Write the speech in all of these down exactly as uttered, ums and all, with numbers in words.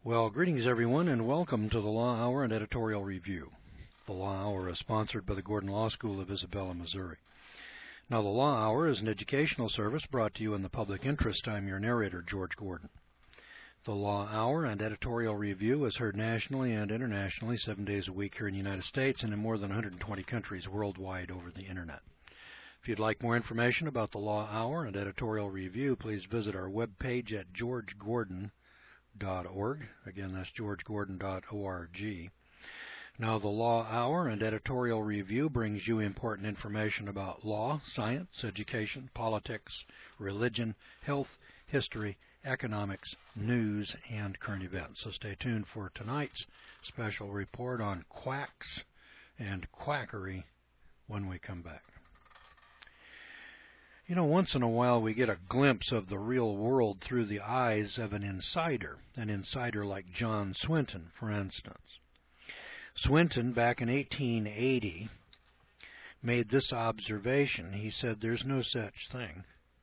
Well, greetings everyone, and welcome to the Law Hour and Editorial Review. The Law Hour is sponsored by the Gordon Law School of Isabella, Missouri. Now, the Law Hour is an educational service brought to you in the public interest. I'm your narrator, George Gordon. The Law Hour and Editorial Review is heard nationally and internationally seven days a week here in the United States and in more than one hundred twenty countries worldwide over the Internet. If you'd like more information about the Law Hour and Editorial Review, please visit our webpage at george gordon dot org. Again, that's george gordon dot org. Now, the Law Hour and Editorial Review brings you important information about law, science, education, politics, religion, health, history, economics, news, and current events. So stay tuned for tonight's special report on quacks and quackery when we come back. You know, once in a while we get a glimpse of the real world through the eyes of an insider, an insider like John Swinton, for instance. Swinton, back in eighteen eighty, made this observation. He said, "There's no such thing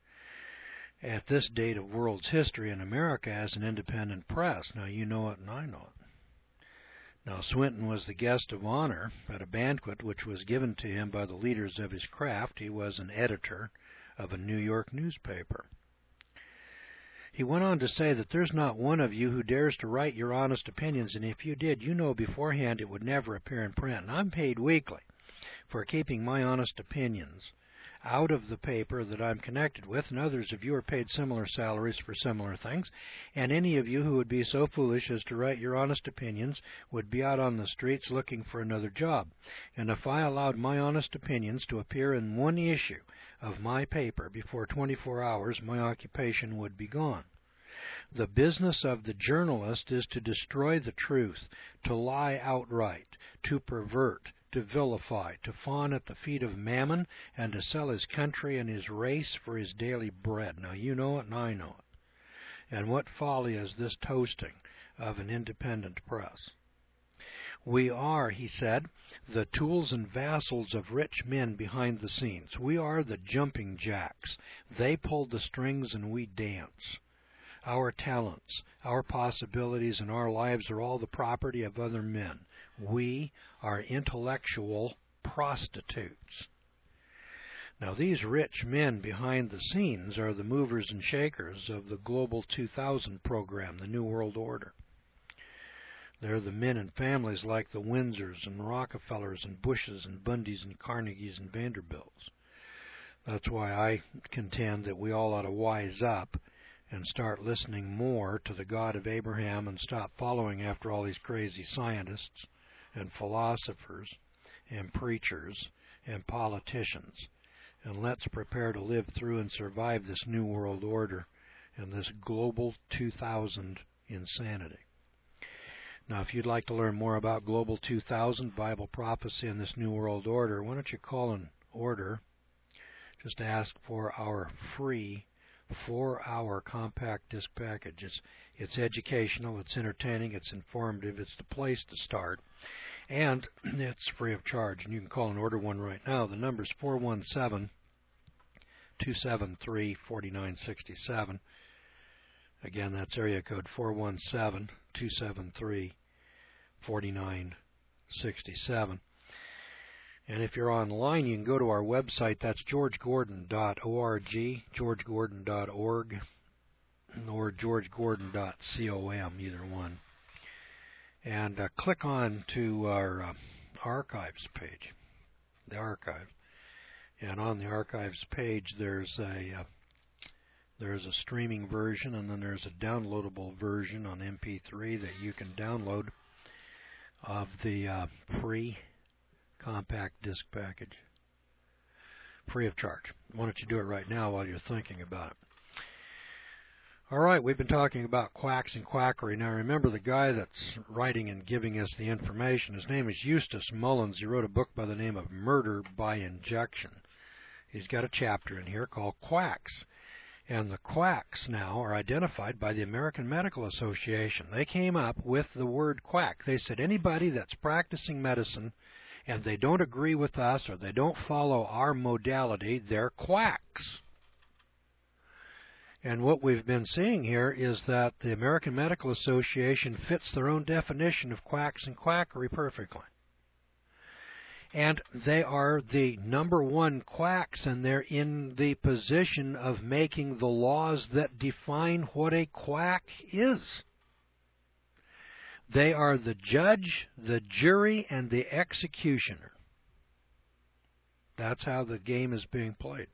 at this date of world's history in America as an independent press." Now, you know it and I know it. Now, Swinton was the guest of honor at a banquet which was given to him by the leaders of his craft. He was an editor of a New York newspaper. He went on to say that there's not one of you who dares to write your honest opinions, and if you did, you know beforehand it would never appear in print. And I'm paid weekly for keeping my honest opinions out of the paper that I'm connected with, and others of you are paid similar salaries for similar things, and any of you who would be so foolish as to write your honest opinions would be out on the streets looking for another job. And if I allowed my honest opinions to appear in one issue of my paper before twenty-four hours, my occupation would be gone. The business of the journalist is to destroy the truth, to lie outright, to pervert, to vilify, to fawn at the feet of mammon, and to sell his country and his race for his daily bread. Now, you know it and I know it. And what folly is this toasting of an independent press? We are, he said, the tools and vassals of rich men behind the scenes. We are the jumping jacks. They pull the strings and we dance. Our talents, our possibilities, and our lives are all the property of other men. We are intellectual prostitutes. Now, these rich men behind the scenes are the movers and shakers of the Global two thousand program, the New World Order. They're the men and families like the Windsors and Rockefellers and Bushes and Bundys and Carnegies and Vanderbilts. That's why I contend that we all ought to wise up and start listening more to the God of Abraham and stop following after all these crazy scientists and philosophers and preachers and politicians. And let's prepare to live through and survive this New World Order and this Global two thousand insanity. Now, if you'd like to learn more about Global two thousand, Bible prophecy, and this New World Order, why don't you call an order? Just ask for our free four-hour compact disc package. It's, it's educational, it's entertaining, it's informative, it's the place to start, and it's free of charge. And you can call and order one right now. The number is four one seven, two seven three, four nine six seven. Again, that's area code four one seven, two seven three, four nine six seven. And if you're online, you can go to our website. That's george gordon dot org, george gordon dot org, or george gordon dot com, either one. And uh, click on to our uh, archives page, the archive. And on the archives page, there's a uh, there's a streaming version, and then there's a downloadable version on M P three that you can download of the uh, free compact disc package, free of charge. Why don't you do it right now while you're thinking about it? All right, we've been talking about quacks and quackery. Now, remember the guy that's writing and giving us the information. His name is Eustace Mullins. He wrote a book by the name of Murder by Injection. He's got a chapter in here called Quacks. And the quacks now are identified by the American Medical Association. They came up with the word quack. They said anybody that's practicing medicine and they don't agree with us or they don't follow our modality, they're quacks. And what we've been seeing here is that the American Medical Association fits their own definition of quacks and quackery perfectly. And they are the number one quacks, and they're in the position of making the laws that define what a quack is. They are the judge, the jury, and the executioner. That's how the game is being played.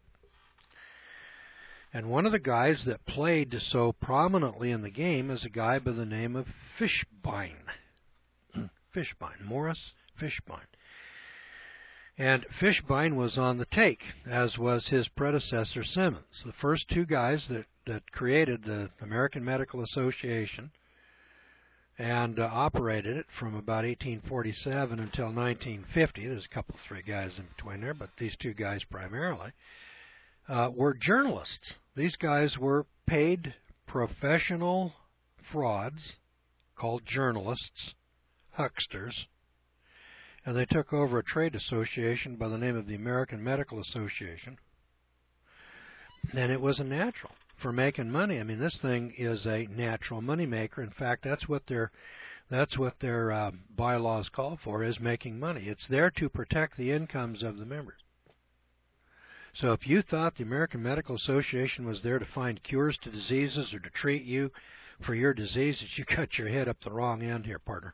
And one of the guys that played so prominently in the game is a guy by the name of Fishbein. Fishbein, Morris Fishbein. And Fishbein was on the take, as was his predecessor Simmons. The first two guys that, that created the American Medical Association and uh, operated it from about eighteen forty-seven until nineteen fifty. There's a couple, three guys in between there, but these two guys primarily. Uh, were journalists. These guys were paid professional frauds called journalists, hucksters, and they took over a trade association by the name of the American Medical Association, and it was a natural for making money. I mean, this thing is a natural moneymaker. In fact, that's what their that's what their uh, bylaws call for, is making money. It's there to protect the incomes of the members. So if you thought the American Medical Association was there to find cures to diseases or to treat you for your diseases, you cut your head up the wrong end here, partner.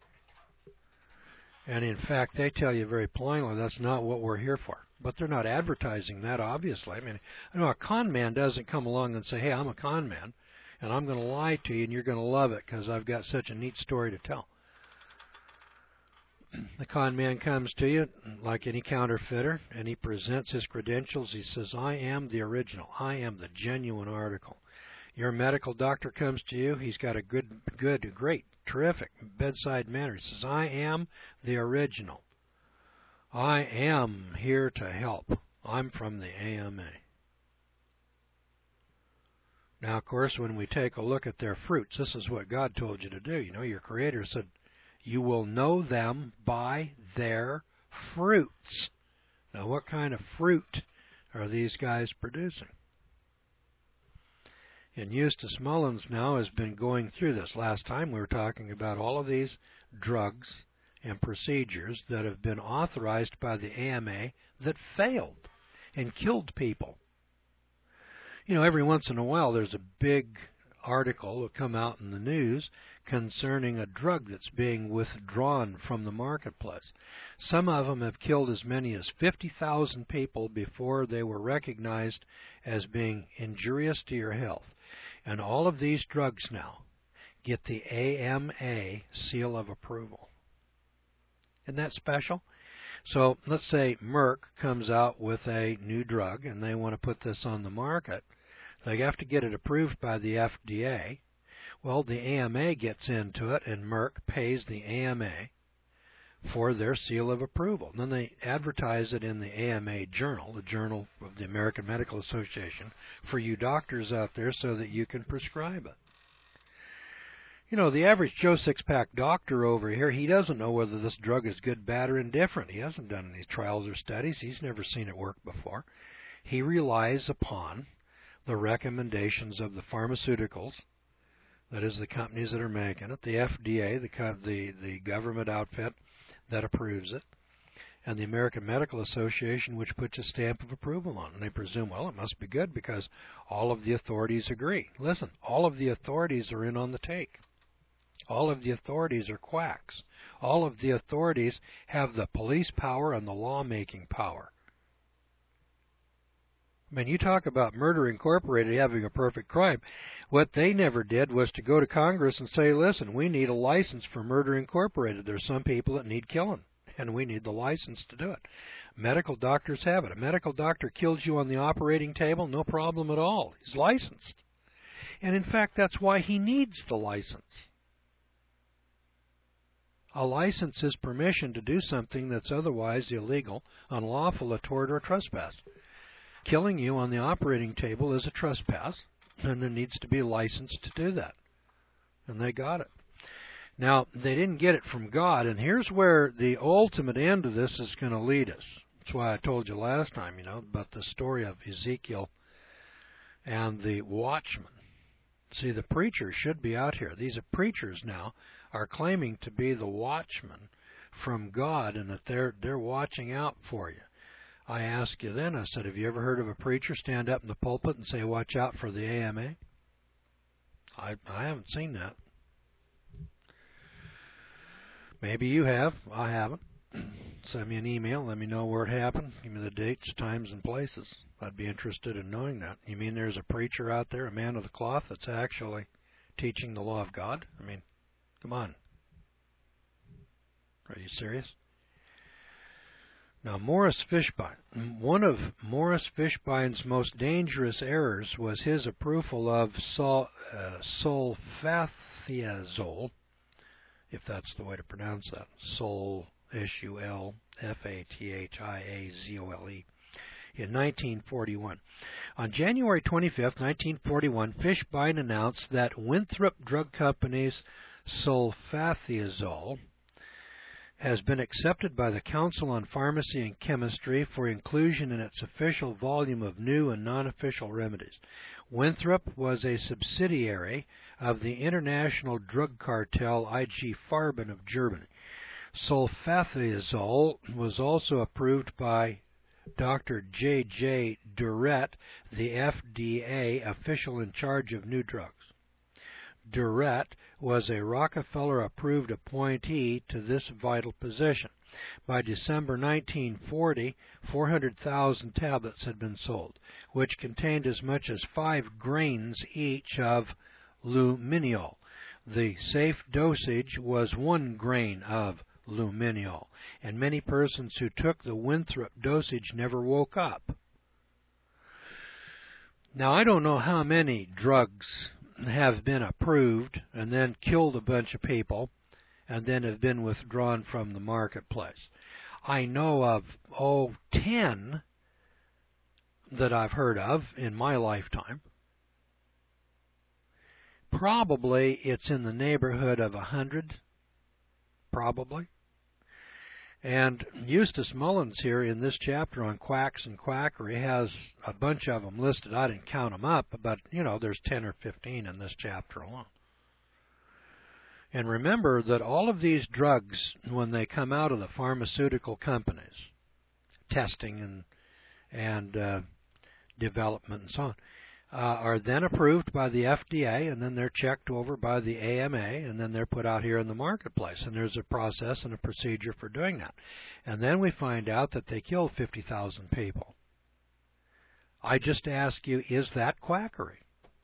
And in fact, they tell you very plainly that's not what we're here for. But they're not advertising that, obviously. I mean, I know a con man doesn't come along and say, hey, I'm a con man, and I'm going to lie to you, and you're going to love it because I've got such a neat story to tell. The con man comes to you like any counterfeiter, and he presents his credentials. He says, I am the original. I am the genuine article. Your medical doctor comes to you. He's got a good, good, great, terrific bedside manner. He says, I am the original. I am here to help. I'm from the A M A. Now, of course, when we take a look at their fruits, this is what God told you to do. You know, your Creator said, you will know them by their fruits. Now, what kind of fruit are these guys producing? And Eustace Mullins now has been going through this. Last time we were talking about all of these drugs and procedures that have been authorized by the A M A that failed and killed people. You know, every once in a while there's a big article that will come out in the news concerning a drug that's being withdrawn from the marketplace. Some of them have killed as many as fifty thousand people before they were recognized as being injurious to your health. And all of these drugs now get the A M A seal of approval. Isn't that special? So let's say Merck comes out with a new drug and they want to put this on the market. They have to get it approved by the F D A. Well, the A M A gets into it, and Merck pays the A M A for their seal of approval. And then they advertise it in the A M A Journal, the Journal of the American Medical Association, for you doctors out there so that you can prescribe it. You know, the average Joe Six-Pack doctor over here, he doesn't know whether this drug is good, bad, or indifferent. He hasn't done any trials or studies. He's never seen it work before. He relies upon the recommendations of the pharmaceuticals, that is the companies that are making it, the F D A, the, the, the government outfit that approves it, and the American Medical Association, which puts a stamp of approval on it. And they presume, well, it must be good because all of the authorities agree. Listen, all of the authorities are in on the take. All of the authorities are quacks. All of the authorities have the police power and the lawmaking power. I mean, you talk about Murder Incorporated having a perfect crime. What they never did was to go to Congress and say, listen, we need a license for Murder Incorporated. There's some people that need killing, and we need the license to do it. Medical doctors have it. A medical doctor kills you on the operating table, no problem at all. He's licensed. And in fact, that's why he needs the license. A license is permission to do something that's otherwise illegal, unlawful, a tort, or trespass. Killing you on the operating table is a trespass, and there needs to be a license to do that. And they got it. Now, they didn't get it from God, and here's where the ultimate end of this is going to lead us. That's why I told you last time, you know, about the story of Ezekiel and the watchman. See, the preachers should be out here. These preachers now are claiming to be the watchmen from God and that they're they're watching out for you. I asked you then, I said, have you ever heard of a preacher stand up in the pulpit and say, watch out for the A M A? I, I haven't seen that. Maybe you have. I haven't. Send me an email. Let me know where it happened. Give me the dates, times, and places. I'd be interested in knowing that. You mean there's a preacher out there, a man of the cloth, that's actually teaching the law of God? I mean, come on. Are you serious? Now, Morris Fishbein. One of Morris Fishbein's most dangerous errors was his approval of sol, uh, sulfathiazole, if that's the way to pronounce that. Sol, S U L F A T H I A Z O L E, in nineteen forty-one. On January twenty-fifth, nineteen forty-one, Fishbein announced that Winthrop Drug Company's sulfathiazole has been accepted by the Council on Pharmacy and Chemistry for inclusion in its official volume of new and non-official remedies. Winthrop was a subsidiary of the international drug cartel I G Farben of Germany. Sulfathiazole was also approved by Doctor J J Durrett, the F D A official in charge of new drugs. Durrett was a Rockefeller-approved appointee to this vital position. By December nineteen forty, four hundred thousand tablets had been sold, which contained as much as five grains each of luminol. The safe dosage was one grain of luminol, and many persons who took the Winthrop dosage never woke up. Now, I don't know how many drugs have been approved and then killed a bunch of people and then have been withdrawn from the marketplace. I know of, oh, ten that I've heard of in my lifetime. Probably it's in the neighborhood of a hundred, probably. And Eustace Mullins here in this chapter on quacks and quackery has a bunch of them listed. I didn't count them up, but, you know, there's ten or fifteen in this chapter alone. And remember that all of these drugs, when they come out of the pharmaceutical companies, testing and, and uh, development and so on, uh, are then approved by the F D A, and then they're checked over by the A M A, and then they're put out here in the marketplace. And there's a process and a procedure for doing that. And then we find out that they killed fifty thousand people. I just ask you, is that quackery?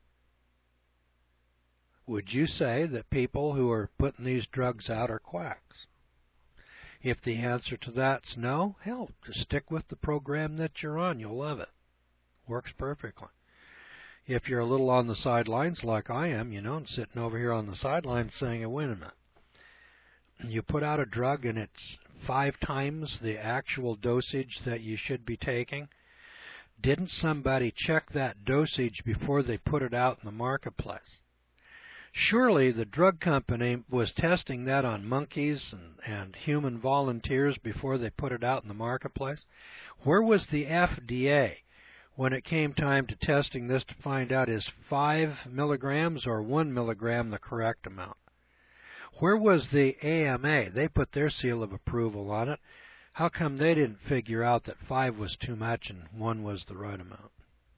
Would you say that people who are putting these drugs out are quacks? If the answer to that's no, hell, just stick with the program that you're on. You'll love it. Works perfectly. If you're a little on the sidelines like I am, you know, and sitting over here on the sidelines saying, wait a minute, you put out a drug and it's five times the actual dosage that you should be taking, didn't somebody check that dosage before they put it out in the marketplace? Surely the drug company was testing that on monkeys and, and human volunteers before they put it out in the marketplace. Where was the F D A when it came time to testing this to find out is five milligrams or one milligram the correct amount? Where was the A M A? They put their seal of approval on it. How come they didn't figure out that five was too much and one was the right amount?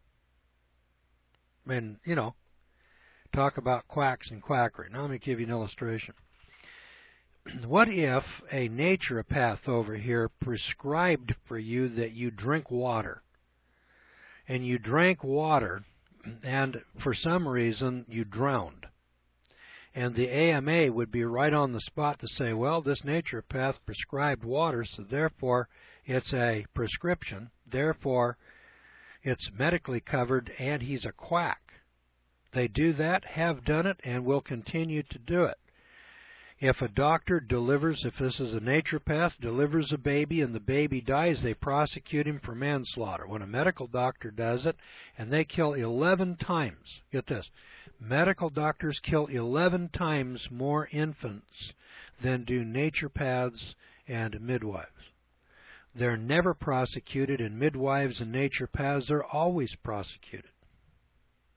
I mean, you know, talk about quacks and quackery. Now let me give you an illustration. What if a naturopath over here prescribed for you that you drink water, and you drank water, and for some reason you drowned? And the A M A would be right on the spot to say, well, this naturopath prescribed water, so therefore it's a prescription, therefore it's medically covered, and he's a quack. They do that, have done it, and will continue to do it. If a doctor delivers, if this is a naturopath, delivers a baby and the baby dies, they prosecute him for manslaughter. When a medical doctor does it, and they kill eleven times, get this, medical doctors kill eleven times more infants than do naturopaths and midwives. They're never prosecuted, and midwives and naturopaths are always prosecuted.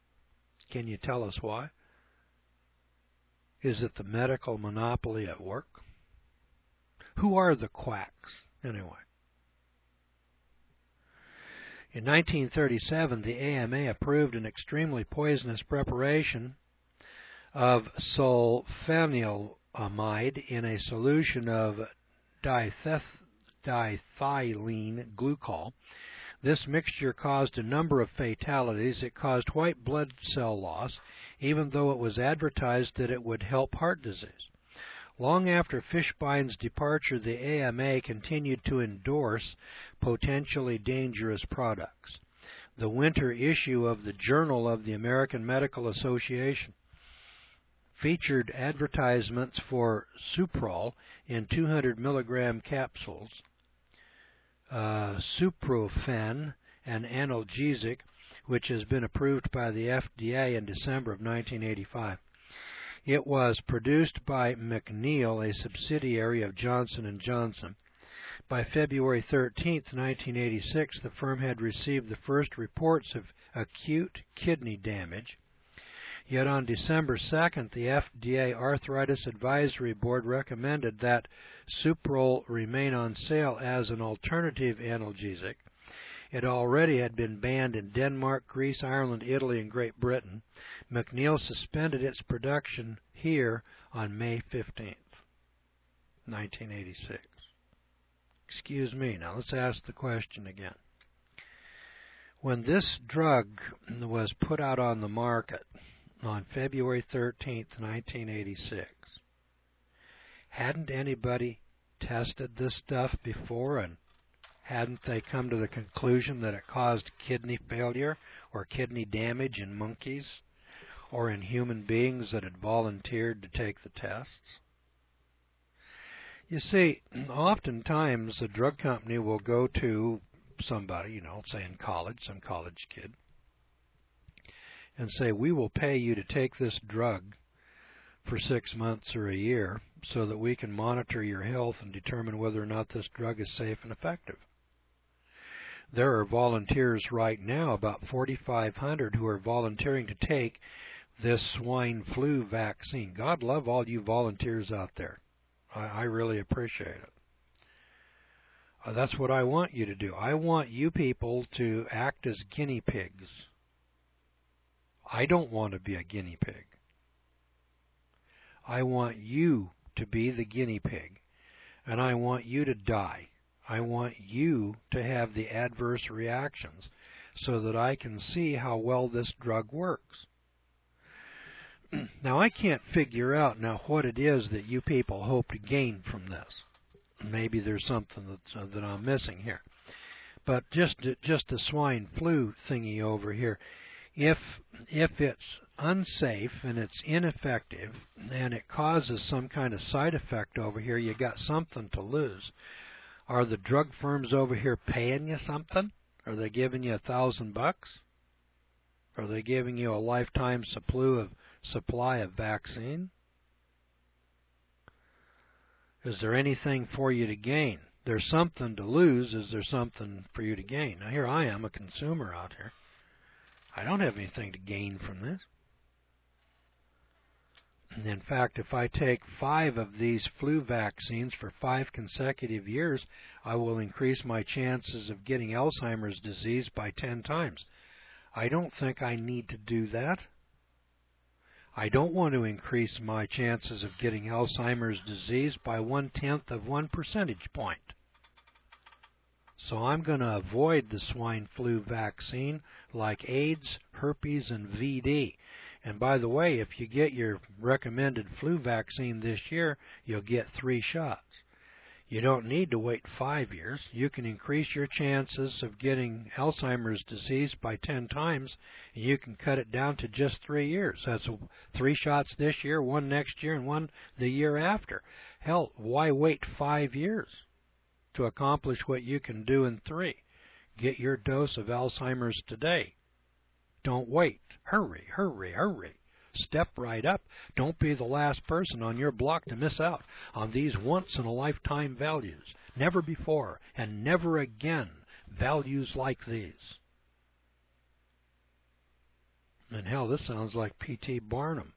Can you tell us why? Is it the medical monopoly at work? Who are the quacks, anyway? In nineteen thirty-seven, the A M A approved an extremely poisonous preparation of sulfanylamide in a solution of ditheth dithylene glycol. This mixture caused a number of fatalities. It caused white blood cell loss, even though it was advertised that it would help heart disease. Long after Fishbein's departure, the A M A continued to endorse potentially dangerous products. The winter issue of the Journal of the American Medical Association featured advertisements for Suprol in two hundred milligram capsules, uh, Suprofen, an analgesic, which has been approved by the F D A in December of nineteen eighty-five. It was produced by McNeil, a subsidiary of Johnson and Johnson. By February thirteenth, nineteen eighty-six, the firm had received the first reports of acute kidney damage. Yet on December second, the F D A Arthritis Advisory Board recommended that Suprol remain on sale as an alternative analgesic. It already had been banned in Denmark, Greece, Ireland, Italy, and Great Britain. McNeil suspended its production here on May fifteenth, nineteen eighty-six. Excuse me, now let's ask the question again. When this drug was put out on the market on February thirteenth, nineteen eighty-six, hadn't anybody tested this stuff before, and hadn't they come to the conclusion that it caused kidney failure or kidney damage in monkeys or in human beings that had volunteered to take the tests? You see, oftentimes a drug company will go to somebody, you know, say in college, some college kid, and say, we will pay you to take this drug for six months or a year so that we can monitor your health and determine whether or not this drug is safe and effective. There are volunteers right now, about forty-five hundred, who are volunteering to take this swine flu vaccine. God love all you volunteers out there. I, I really appreciate it. Uh, that's what I want you to do. I want you people to act as guinea pigs. I don't want to be a guinea pig. I want you to be the guinea pig, and I want you to die. I want you to have the adverse reactions so that I can see how well this drug works. Now, I can't figure out now what it is that you people hope to gain from this. Maybe there's something that, uh, that I'm missing here. But just just the swine flu thingy over here, if if it's unsafe and it's ineffective and it causes some kind of side effect over here, you got something to lose. Are the drug firms over here paying you something? Are they giving you a thousand bucks? Are they giving you a lifetime supply of supply of vaccine? Is there anything for you to gain? There's something to lose. Is there something for you to gain? Now here I am, a consumer out here. I don't have anything to gain from this. And in fact, if I take five of these flu vaccines for five consecutive years, I will increase my chances of getting Alzheimer's disease by ten times. I don't think I need to do that. I don't want to increase my chances of getting Alzheimer's disease by one-tenth of one percentage point. So I'm going to avoid the swine flu vaccine like AIDS, herpes, and V D. And by the way, if you get your recommended flu vaccine this year, you'll get three shots. You don't need to wait five years. You can increase your chances of getting Alzheimer's disease by ten times, and you can cut it down to just three years. That's three shots this year, one next year, and one the year after. Hell, why wait five years to accomplish what you can do in three? Get your dose of Alzheimer's today. Don't wait. Hurry, hurry, hurry. Step right up. Don't be the last person on your block to miss out on these once-in-a-lifetime values. Never before and never again values like these. And hell, this sounds like P T Barnum.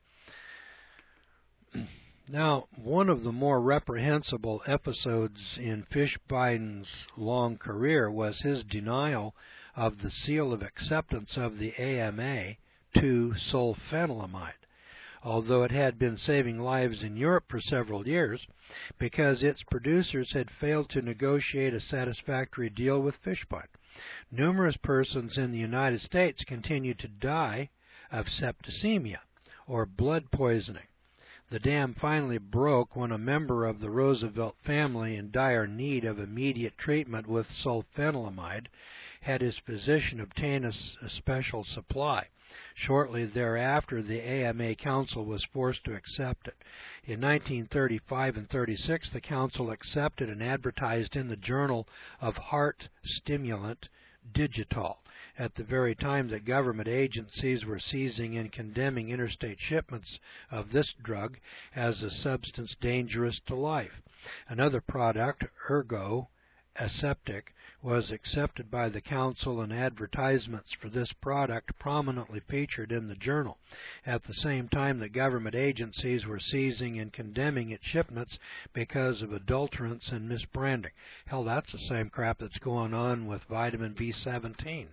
Now, one of the more reprehensible episodes in Fishbein's long career was his denial of the seal of acceptance of the A M A to sulfanilamide, although it had been saving lives in Europe for several years because its producers had failed to negotiate a satisfactory deal with Fishbein. Numerous persons in the United States continued to die of septicemia, or blood poisoning. The dam finally broke when a member of the Roosevelt family in dire need of immediate treatment with sulfanilamide had his physician obtain a, a special supply. Shortly thereafter, the A M A Council was forced to accept it. In nineteen thirty-five and thirty-six, the Council accepted and advertised in the Journal of Heart Stimulant Digital, at the very time that government agencies were seizing and condemning interstate shipments of this drug as a substance dangerous to life. Another product, Ergo Aseptic, was accepted by the Council, and advertisements for this product prominently featured in the journal. At the same time, the government agencies were seizing and condemning its shipments because of adulterants and misbranding. Hell, that's the same crap that's going on with vitamin B seventeen.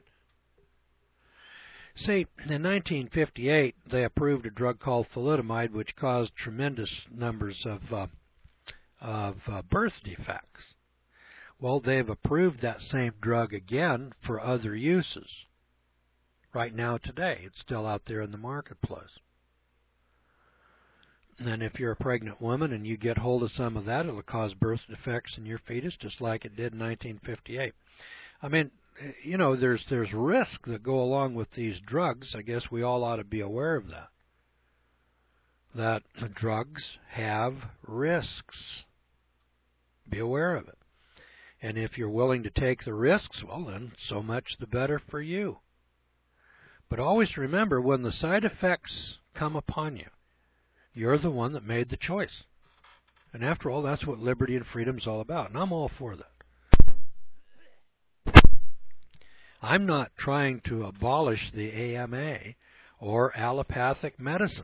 See, in nineteen fifty-eight, they approved a drug called thalidomide, which caused tremendous numbers of, uh, of uh, birth defects. Well, they've approved that same drug again for other uses. Right now, today, it's still out there in the marketplace. And if you're a pregnant woman and you get hold of some of that, it'll cause birth defects in your fetus, just like it did in nineteen fifty-eight. I mean, you know, there's there's risk that go along with these drugs. I guess we all ought to be aware of that. That drugs have risks. Be aware of it. And if you're willing to take the risks, well then, so much the better for you. But always remember, when the side effects come upon you, you're the one that made the choice. And after all, that's what liberty and freedom's all about, and I'm all for that. I'm not trying to abolish the A M A or allopathic medicine.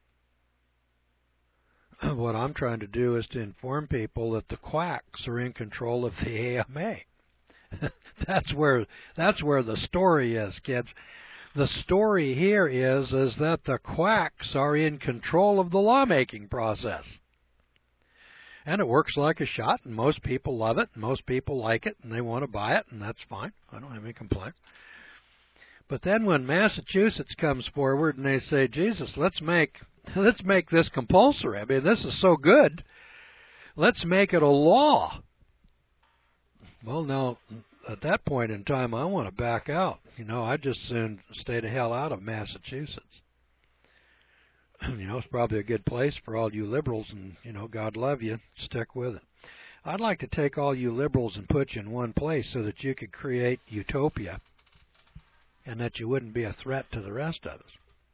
What I'm trying to do is to inform people that the quacks are in control of the A M A. that's where that's where the story is, kids. The story here is is that the quacks are in control of the lawmaking process. And it works like a shot, and most people love it, and most people like it, and they want to buy it, and that's fine. I don't have any complaints. But then when Massachusetts comes forward and they say, Jesus, let's make let's make this compulsory. I mean, this is so good. Let's make it a law. Well, now, at that point in time, I want to back out. You know, I just soon stay the hell out of Massachusetts. You know, it's probably a good place for all you liberals, and, you know, God love you. Stick with it. I'd like to take all you liberals and put you in one place so that you could create utopia and that you wouldn't be a threat to the rest of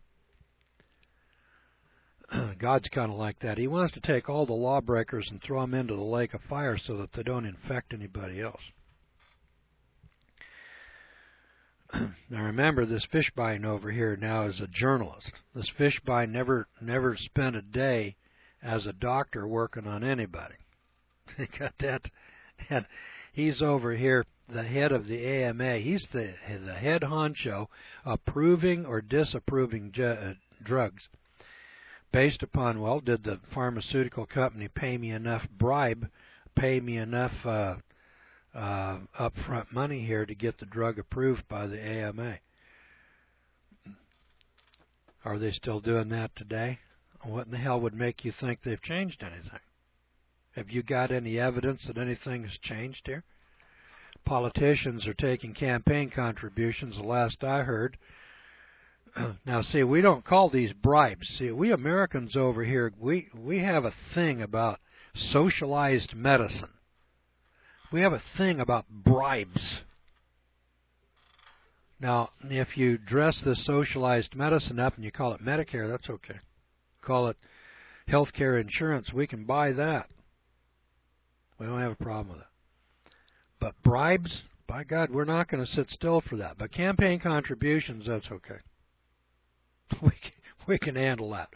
us. God's kind of like that. He wants to take all the lawbreakers and throw them into the lake of fire so that they don't infect anybody else. Now remember, this Fishbein over here now is a journalist. This Fishbein never never spent a day as a doctor working on anybody. He got that, and he's over here, the head of the A M A. He's the the head honcho, approving or disapproving ju- uh, drugs based upon, well, did the pharmaceutical company pay me enough bribe, pay me enough uh, uh, upfront money here to get the drug approved by the A M A? Are they still doing that today? What in the hell would make you think they've changed anything? Have you got any evidence that anything has changed here? Politicians are taking campaign contributions, the last I heard. Now, see, we don't call these bribes. See, we Americans over here, we, we have a thing about socialized medicine. We have a thing about bribes. Now, if you dress this socialized medicine up and you call it Medicare, that's okay. Call it health care insurance, we can buy that. We don't have a problem with it. But bribes, by God, we're not going to sit still for that. But campaign contributions, that's okay. we can, we can handle that.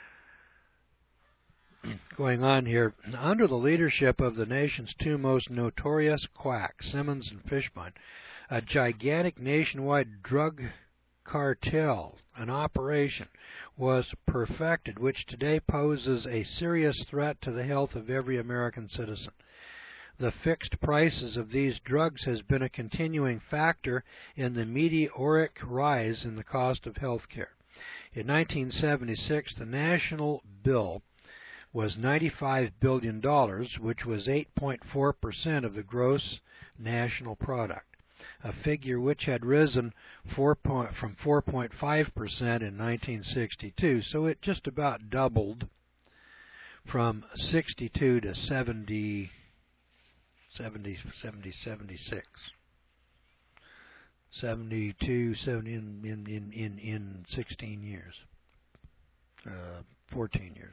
Going on here, under the leadership of the nation's two most notorious quacks, Simmons and Fishbein, a gigantic nationwide drug cartel, an operation, was perfected, which today poses a serious threat to the health of every American citizen. The fixed prices of these drugs has been a continuing factor in the meteoric rise in the cost of health care. In nineteen seventy-six, the national bill was ninety-five billion dollars, which was eight point four percent of the gross national product, a figure which had risen four point, from four point five percent in nineteen sixty-two, so it just about doubled from sixty-two to seventy, seventy, seventy, seventy-six. seventy-two, seventy in, in, in, in, in sixteen years, uh, fourteen years.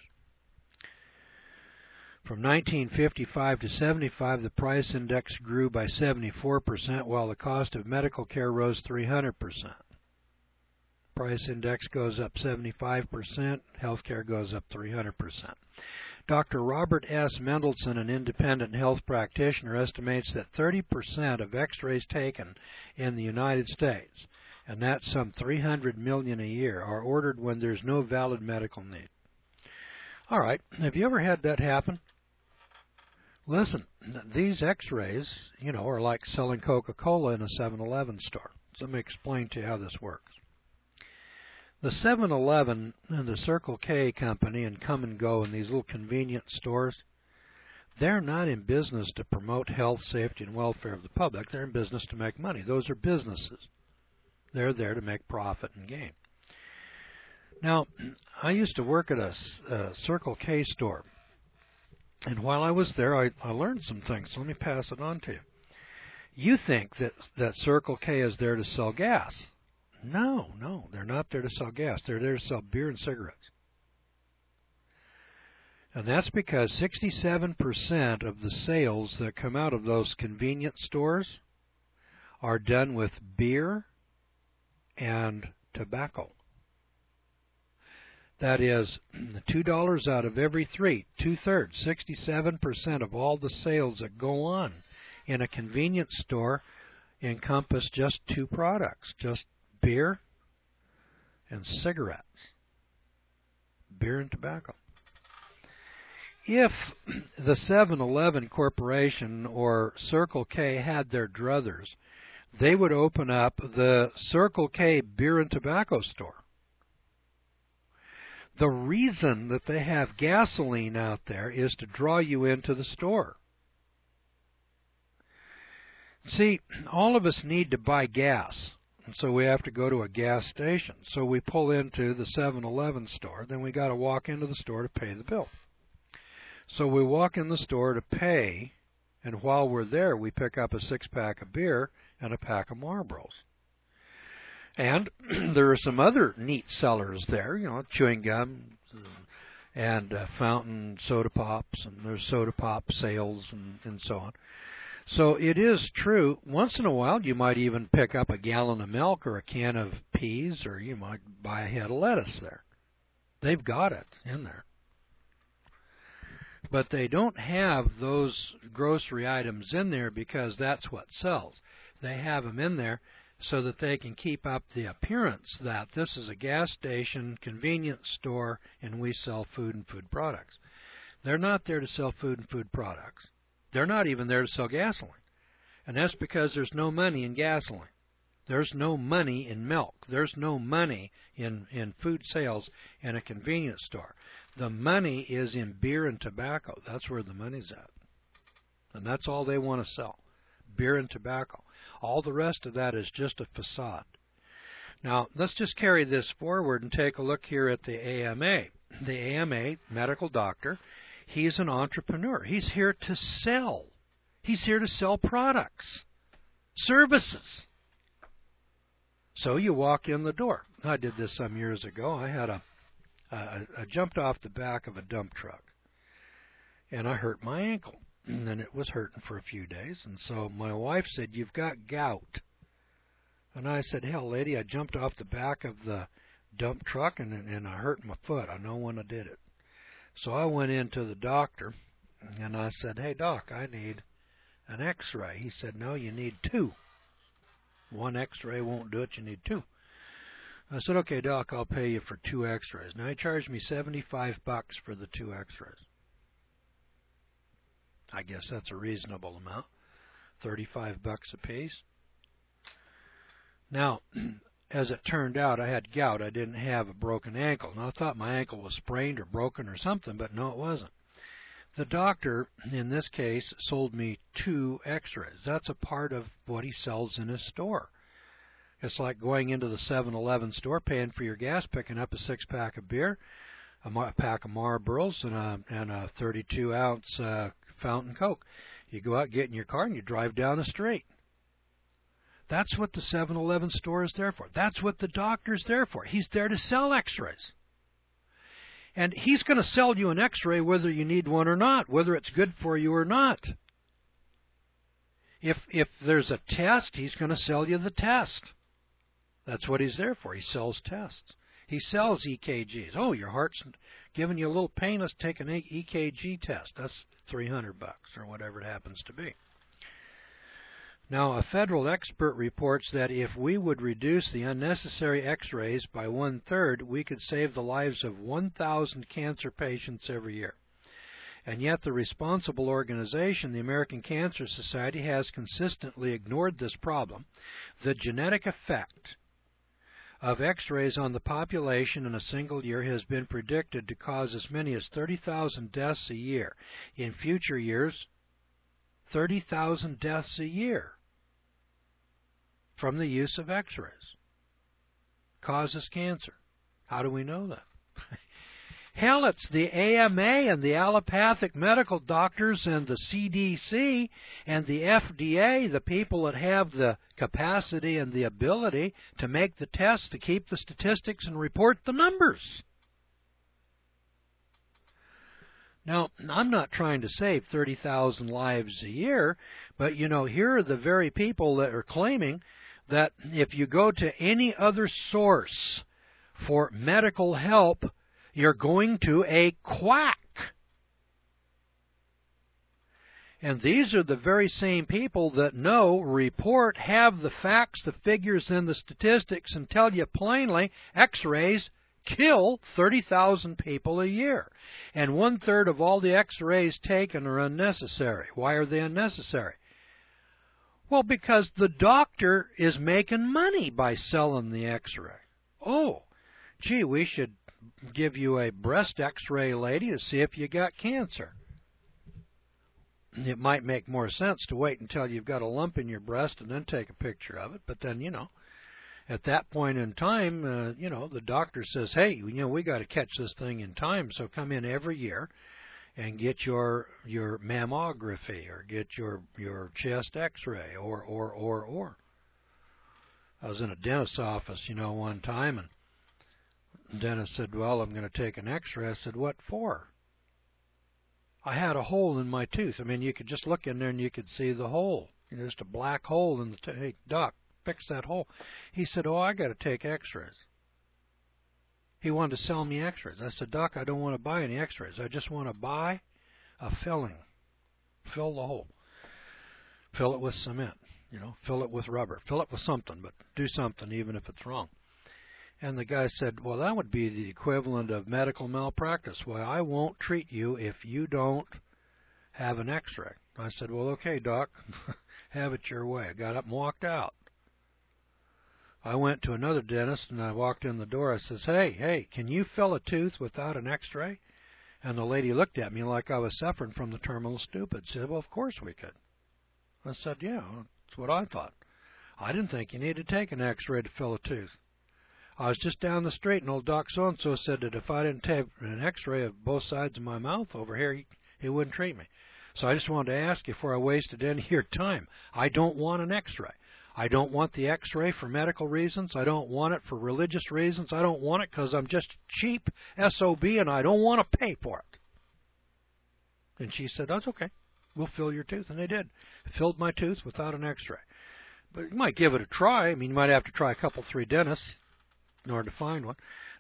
From nineteen fifty-five to seventy-five, the price index grew by seventy-four percent, while the cost of medical care rose three hundred percent. Price index goes up seventy-five percent, health care goes up three hundred percent. Doctor Robert S. Mendelson, an independent health practitioner, estimates that thirty percent of x-rays taken in the United States, and that's some three hundred million a year, are ordered when there's no valid medical need. All right, have you ever had that happen? Listen, these x-rays, you know, are like selling Coca-Cola in a seven eleven store. So let me explain to you how this works. The seven eleven and the Circle K company and Come and Go and these little convenience stores, they're not in business to promote health, safety, and welfare of the public. They're in business to make money. Those are businesses. They're there to make profit and gain. Now, I used to work at a, a Circle K store. And while I was there, I, I learned some things. So let me pass it on to you. You think that, that Circle K is there to sell gas. No, no, they're not there to sell gas. They're there to sell beer and cigarettes. And that's because sixty-seven percent of the sales that come out of those convenience stores are done with beer and tobacco. That is, two dollars out of every three, two-thirds, sixty-seven percent of all the sales that go on in a convenience store encompass just two products, just beer and cigarettes, beer and tobacco. If the seven eleven Corporation or Circle K had their druthers, they would open up the Circle K beer and tobacco store. The reason that they have gasoline out there is to draw you into the store. See, all of us need to buy gas, and so we have to go to a gas station. So we pull into the seven eleven store, then we got to walk into the store to pay the bill. So we walk in the store to pay, and while we're there, we pick up a six-pack of beer and a pack of Marlboros. And there are some other neat sellers there, you know, chewing gum and uh, fountain soda pops, and there's soda pop sales and, and so on. So it is true, once in a while you might even pick up a gallon of milk or a can of peas, or you might buy a head of lettuce there. They've got it in there. But they don't have those grocery items in there because that's what sells. They have them in there so that they can keep up the appearance that this is a gas station, convenience store, and we sell food and food products. They're not there to sell food and food products. They're not even there to sell gasoline. And that's because there's no money in gasoline. There's no money in milk. There's no money in, in food sales in a convenience store. The money is in beer and tobacco. That's where the money's at. And that's all they want to sell, beer and tobacco. All the rest of that is just a facade. Now, let's just carry this forward and take a look here at the A M A. The A M A, medical doctor, he's an entrepreneur. He's here to sell. He's here to sell products, services. So you walk in the door. I did this some years ago. I had a, a I jumped off the back of a dump truck, and I hurt my ankle. And then it was hurting for a few days. And so my wife said, "You've got gout." And I said, "Hell, lady, I jumped off the back of the dump truck, and, and I hurt my foot. I know when I did it. So I went into the doctor, and I said, hey, doc, I need an x-ray. He said, no, you need two. One x-ray won't do it. You need two. I said, okay, doc, I'll pay you for two x-rays. Now, he charged me seventy-five bucks for the two x-rays. I guess that's a reasonable amount. thirty-five bucks a piece. Now, as it turned out, I had gout. I didn't have a broken ankle. Now, I thought my ankle was sprained or broken or something, but no, it wasn't. The doctor, in this case, sold me two x-rays. That's a part of what he sells in his store. It's like going into the seven eleven store, paying for your gas, picking up a six-pack of beer, a, a pack of Marlboros, and a, and a thirty-two ounce uh, fountain Coke. You go out, get in your car, and you drive down the street. That's what the seven eleven store is there for. That's what the doctor's there for. He's there to sell x-rays. And he's going to sell you an x-ray whether you need one or not, whether it's good for you or not. If, if there's a test, he's going to sell you the test. That's what he's there for. He sells tests. He sells E K Gs. Oh, your heart's giving you a little pain. Let's take an E K G test. That's three hundred bucks or whatever it happens to be. Now, a federal expert reports that if we would reduce the unnecessary x-rays by one-third, we could save the lives of one thousand cancer patients every year. And yet the responsible organization, the American Cancer Society, has consistently ignored this problem. The genetic effect of x-rays on the population in a single year has been predicted to cause as many as thirty thousand deaths a year. In future years, thirty thousand deaths a year from the use of x-rays causes cancer. How do we know that? Hell, it's the A M A and the allopathic medical doctors and the C D C and the F D A, the people that have the capacity and the ability to make the tests, to keep the statistics and report the numbers. Now, I'm not trying to save thirty thousand lives a year, but, you know, here are the very people that are claiming that if you go to any other source for medical help, you're going to a quack. And these are the very same people that know, report, have the facts, the figures, and the statistics, and tell you plainly x-rays kill thirty thousand people a year. And one-third of all the x-rays taken are unnecessary. Why are they unnecessary? Well, because the doctor is making money by selling the x-ray. Oh, gee, we should give you a breast x-ray, lady, to see if you got cancer. It might make more sense to wait until you've got a lump in your breast and then take a picture of it. But then, you know, at that point in time, uh, you know, the doctor says, hey, you know, we got to catch this thing in time, so come in every year and get your your mammography or get your your chest x-ray or, or, or, or. I was in a dentist's office, you know, one time, and the dentist said, well, I'm going to take an x-ray. I said, what for? I had a hole in my tooth. I mean, you could just look in there and you could see the hole. You know, just a black hole in the tooth. Hey, doc, fix that hole. He said, oh, I got to take x-rays. He wanted to sell me x-rays. I said, doc, I don't want to buy any x-rays. I just want to buy a filling. Fill the hole. Fill it with cement. You know, fill it with rubber. Fill it with something, but do something even if it's wrong. And the guy said, well, that would be the equivalent of medical malpractice. Well, I won't treat you if you don't have an x-ray. I said, well, okay, doc, have it your way. I got up and walked out. I went to another dentist, and I walked in the door. I says, hey, hey, can you fill a tooth without an x-ray? And the lady looked at me like I was suffering from the terminal stupid. She said, well, of course we could. I said, yeah, that's what I thought. I didn't think you needed to take an x-ray to fill a tooth. I was just down the street, and old Doc so-and-so said that if I didn't take an x-ray of both sides of my mouth over here, he, he wouldn't treat me. So I just wanted to ask you before I wasted any of your time. I don't want an x-ray. I don't want the x-ray for medical reasons. I don't want it for religious reasons. I don't want it because I'm just cheap S O B, and I don't want to pay for it. And she said, that's okay. We'll fill your tooth. And they did. Filled my tooth without an x-ray. But you might give it a try. I mean, you might have to try a couple, three dentists in order to find one.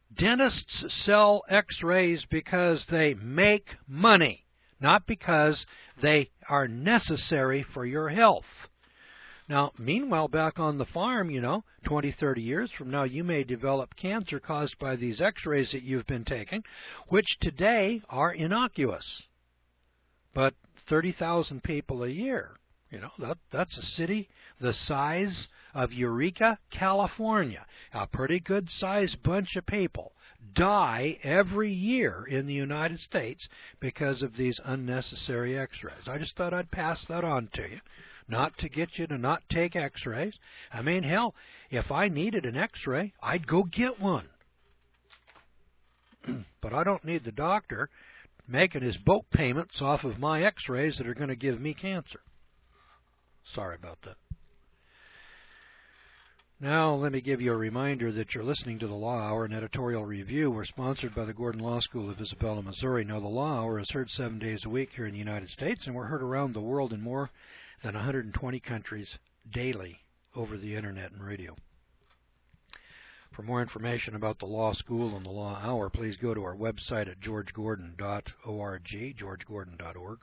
Dentists sell x-rays because they make money, not because they are necessary for your health. Now, meanwhile, back on the farm, you know, twenty, thirty years from now, you may develop cancer caused by these x-rays that you've been taking, which today are innocuous. But thirty thousand people a year, you know, that, that's a city the size of Eureka, California. A pretty good-sized bunch of people die every year in the United States because of these unnecessary x-rays. I just thought I'd pass that on to you. Not to get you to not take x-rays. I mean, hell, if I needed an x-ray, I'd go get one. But I don't need the doctor making his boat payments off of my x-rays that are going to give me cancer. Sorry about that. Now, let me give you a reminder that you're listening to the Law Hour, an editorial review. We're sponsored by the Gordon Law School of Isabella, Missouri. Now, the Law Hour is heard seven days a week here in the United States, and we're heard around the world in more than one hundred twenty countries daily over the Internet and radio. For more information about the Law School and the Law Hour, please go to our website at george gordon dot org, george gordon dot org.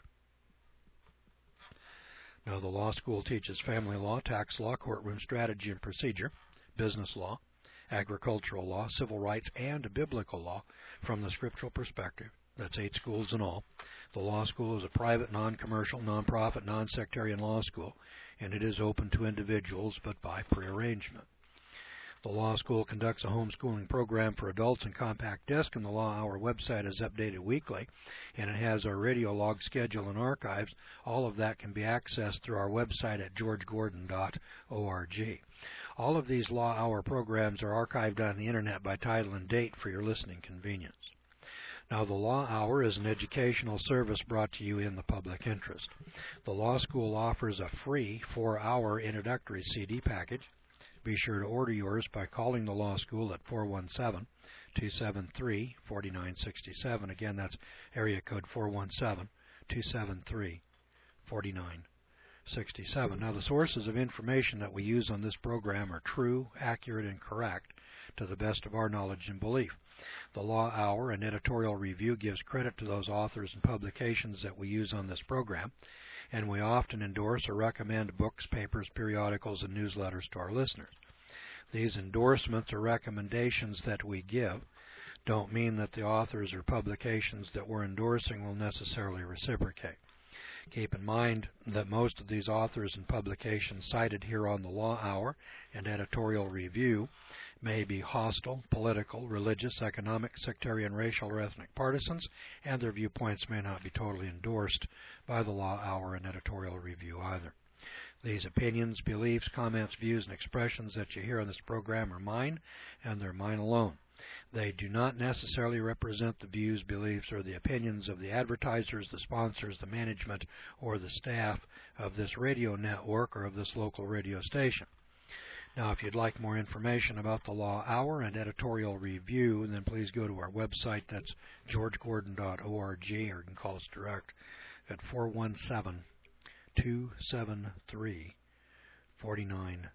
Now, the Law School teaches family law, tax law, courtroom strategy and procedure, business law, agricultural law, civil rights, and biblical law from the scriptural perspective. That's eight schools in all. The Law School is a private, non-commercial, non-profit, non-sectarian law school, and it is open to individuals, but by prearrangement. The Law School conducts a homeschooling program for adults in compact disc, and the Law Hour website is updated weekly, and it has our radio log schedule and archives. All of that can be accessed through our website at george gordon dot org. All of these Law Hour programs are archived on the Internet by title and date for your listening convenience. Now, the Law Hour is an educational service brought to you in the public interest. The Law School offers a free four-hour introductory C D package. Be sure to order yours by calling the Law School at four one seven, two seven three, four nine six seven. Again, that's area code four one seven, two seven three, four nine six seven. Now, the sources of information that we use on this program are true, accurate, and correct to the best of our knowledge and belief. The Law Hour, an editorial review, gives credit to those authors and publications that we use on this program, and we often endorse or recommend books, papers, periodicals, and newsletters to our listeners. These endorsements or recommendations that we give don't mean that the authors or publications that we're endorsing will necessarily reciprocate. Keep in mind that most of these authors and publications cited here on the Law Hour and editorial review may be hostile, political, religious, economic, sectarian, racial, or ethnic partisans, and their viewpoints may not be totally endorsed by the Law Hour and editorial review either. These opinions, beliefs, comments, views, and expressions that you hear on this program are mine, and they're mine alone. They do not necessarily represent the views, beliefs, or the opinions of the advertisers, the sponsors, the management, or the staff of this radio network or of this local radio station. Now, if you'd like more information about the Law Hour and editorial review, then please go to our website. That's george gordon dot org, or you can call us direct at four one seven, two seven three, four nine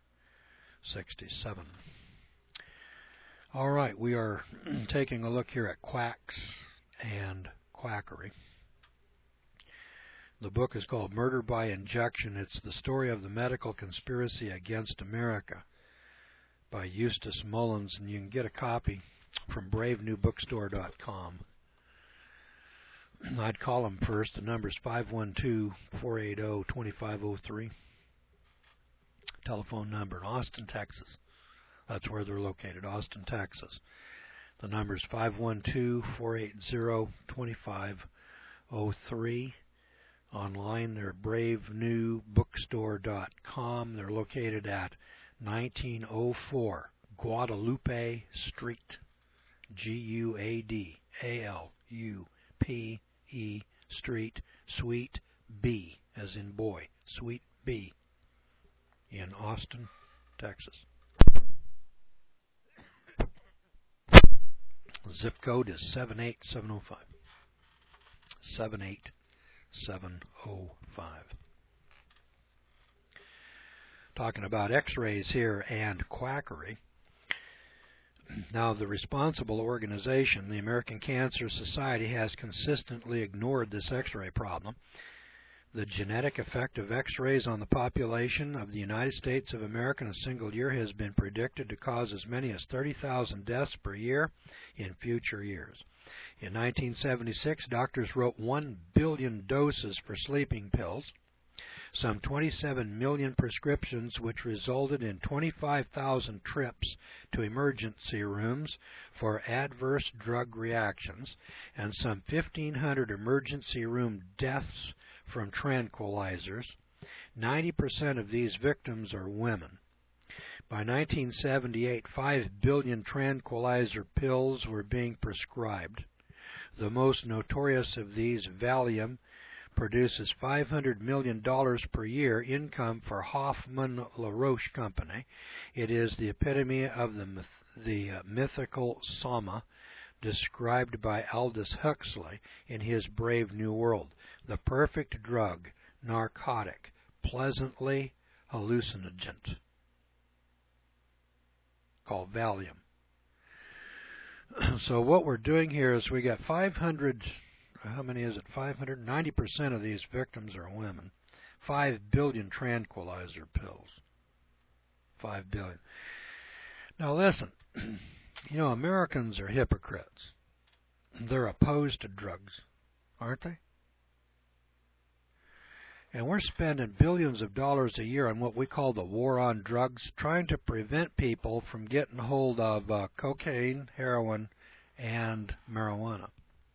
six seven. All right, we are taking a look here at quacks and quackery. The book is called Murder by Injection. It's the story of the medical conspiracy against America by Eustace Mullins, and you can get a copy from brave new bookstore dot com. I'd call them first. The number's five one two, four eight zero, two five zero three. Telephone number in Austin, Texas. That's where they're located, Austin, Texas. The number's five one two, four eight zero, two five zero three. Online, they're brave new bookstore dot com. They're located at nineteen oh four Guadalupe Street, G U A D A L U P E Street, Suite B, as in boy, Suite B, in Austin, Texas. Zip code is seven eight seven oh five. seven eight seven oh five. Talking about x-rays here and quackery. Now, the responsible organization, the American Cancer Society, has consistently ignored this X-ray problem. The genetic effect of X-rays on the population of the United States of America in a single year has been predicted to cause as many as thirty thousand deaths per year in future years. In nineteen seventy-six, doctors wrote one billion doses for sleeping pills, some twenty-seven million prescriptions, which resulted in twenty-five thousand trips to emergency rooms for adverse drug reactions, and some fifteen hundred emergency room deaths from tranquilizers. ninety percent of these victims are women. By nineteen seventy-eight, five billion tranquilizer pills were being prescribed. The most notorious of these, Valium, produces five hundred million dollars per year income for Hoffmann-La Roche Company. It is the epitome of the, myth the uh, mythical soma described by Aldous Huxley in his Brave New World, the perfect drug, narcotic, pleasantly hallucinogent, called Valium. So what we're doing here is we got five hundred, how many is it, five hundred? ninety percent of these victims are women. five billion tranquilizer pills. five billion. Now listen, you know, Americans are hypocrites. They're opposed to drugs, aren't they? And we're spending billions of dollars a year on what we call the war on drugs, trying to prevent people from getting hold of uh, cocaine, heroin, and marijuana.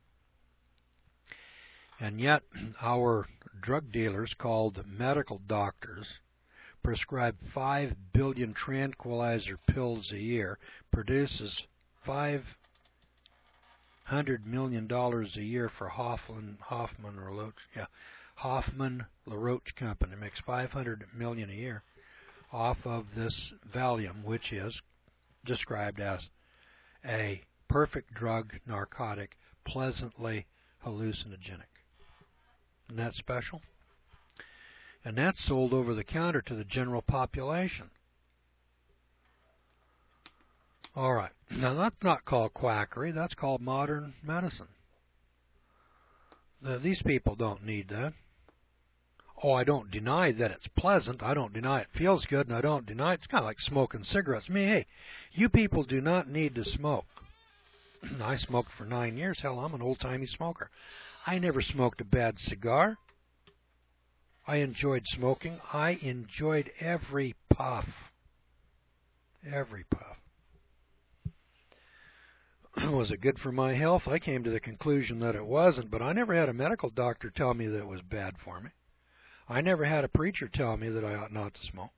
And yet our drug dealers, called medical doctors, prescribe five billion tranquilizer pills a year, produces five hundred million dollars a year for Hoffman, Hoffmann or Roche, yeah, Hoffmann-La Roche Company makes five hundred million dollars a year off of this Valium, which is described as a perfect drug, narcotic, pleasantly hallucinogenic. Isn't that special? And that's sold over the counter to the general population. All right. Now, that's not called quackery. That's called modern medicine. The, these people don't need that. Oh, I don't deny that it's pleasant. I don't deny it feels good, and I don't deny it. It's kind of like smoking cigarettes. I mean, hey, you people do not need to smoke. I smoked for nine years. Hell, I'm an old-timey smoker. I never smoked a bad cigar. I enjoyed smoking. I enjoyed every puff. Every puff. Was it good for my health? I came to the conclusion that it wasn't, but I never had a medical doctor tell me that it was bad for me. I never had a preacher tell me that I ought not to smoke.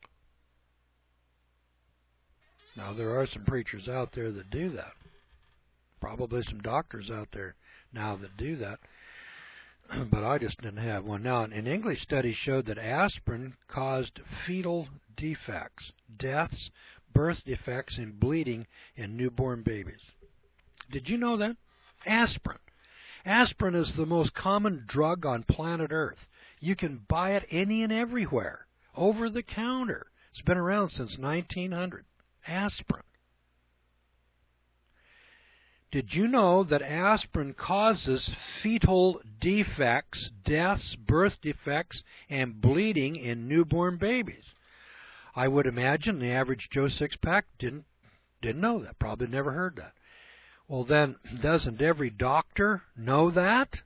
Now, there are some preachers out there that do that. Probably some doctors out there now that do that. But I just didn't have one. Now, an English study showed that aspirin caused fetal defects, deaths, birth defects, and bleeding in newborn babies. Did you know that? Aspirin. Aspirin is the most common drug on planet Earth. You can buy it any and everywhere, over the counter. It's been around since nineteen hundred. Aspirin. Did you know that aspirin causes fetal defects, deaths, birth defects, and bleeding in newborn babies? I would imagine the average Joe Sixpack didn't didn't know that, probably never heard that. Well, then, doesn't every doctor know that?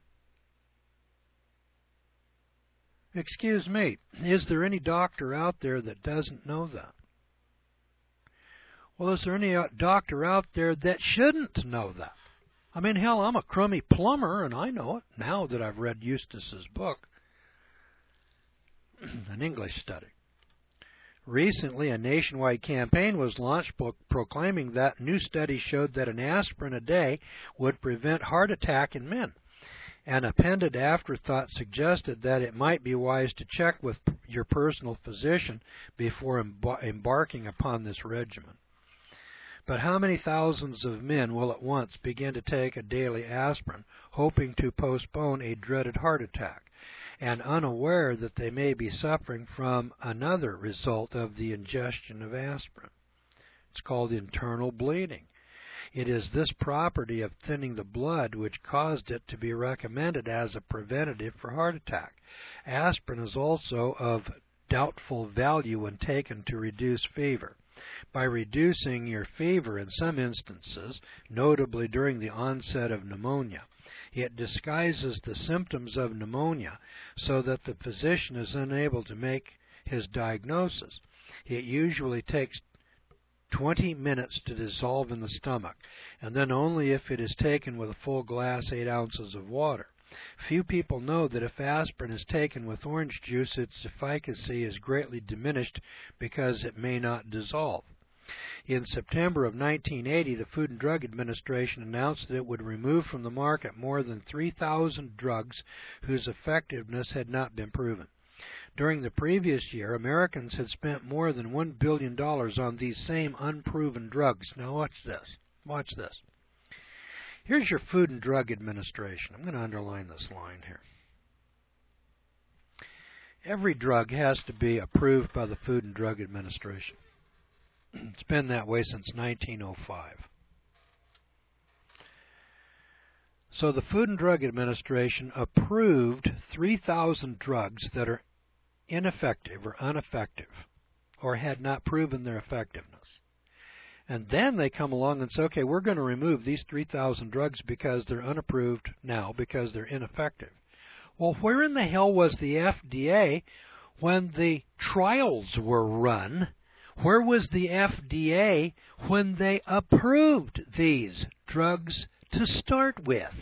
Excuse me, is there any doctor out there that doesn't know that? Well, is there any doctor out there that shouldn't know that? I mean, hell, I'm a crummy plumber, and I know it now that I've read Eustace's book, an English study. Recently, a nationwide campaign was launched proclaiming that new studies showed that an aspirin a day would prevent heart attack in men. An appended afterthought suggested that it might be wise to check with your personal physician before embar embarking upon this regimen. But how many thousands of men will at once begin to take a daily aspirin, hoping to postpone a dreaded heart attack, and unaware that they may be suffering from another result of the ingestion of aspirin? It's called internal bleeding. It is this property of thinning the blood which caused it to be recommended as a preventative for heart attack. Aspirin is also of doubtful value when taken to reduce fever. By reducing your fever in some instances, notably during the onset of pneumonia, it disguises the symptoms of pneumonia so that the physician is unable to make his diagnosis. It usually takes twenty minutes to dissolve in the stomach, and then only if it is taken with a full glass, eight ounces of water. Few people know that if aspirin is taken with orange juice, its efficacy is greatly diminished because it may not dissolve. In September of nineteen eighty, the Food and Drug Administration announced that it would remove from the market more than three thousand drugs whose effectiveness had not been proven. During the previous year, Americans had spent more than one billion dollars on these same unproven drugs. Now watch this. Watch this. Here's your Food and Drug Administration. I'm going to underline this line here. Every drug has to be approved by the Food and Drug Administration. It's been that way since nineteen oh five. So the Food and Drug Administration approved three thousand drugs that are ineffective or ineffective or had not proven their effectiveness. And then they come along and say, okay, we're going to remove these three thousand drugs because they're unapproved now, because they're ineffective. Well, where in the hell was the F D A when the trials were run? Where was the F D A when they approved these drugs to start with?